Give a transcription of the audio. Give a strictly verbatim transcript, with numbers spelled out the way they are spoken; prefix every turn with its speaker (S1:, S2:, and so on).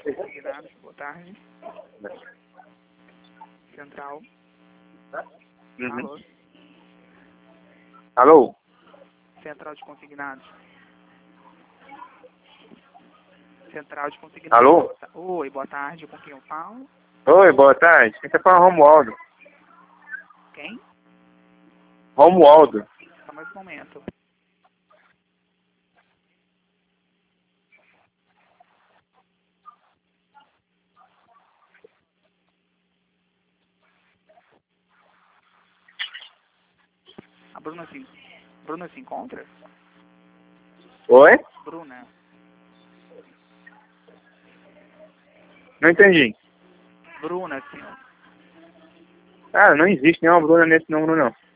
S1: de consignados, boa tarde. Central.
S2: Uhum.
S1: Alô?
S2: Alô?
S1: Central de consignados. Central de consignados.
S2: Alô?
S1: Oi, boa tarde, com quem eu falo?
S2: Oi, boa tarde. Quem tá falando é Romualdo.
S1: Quem?
S2: Romualdo.
S1: Só mais um momento. A Bruna se, Bruna se encontra?
S2: Oi?
S1: Bruna.
S2: Não entendi.
S1: Bruna, sim.
S2: Ah, não existe nenhuma Bruna nesse número, não.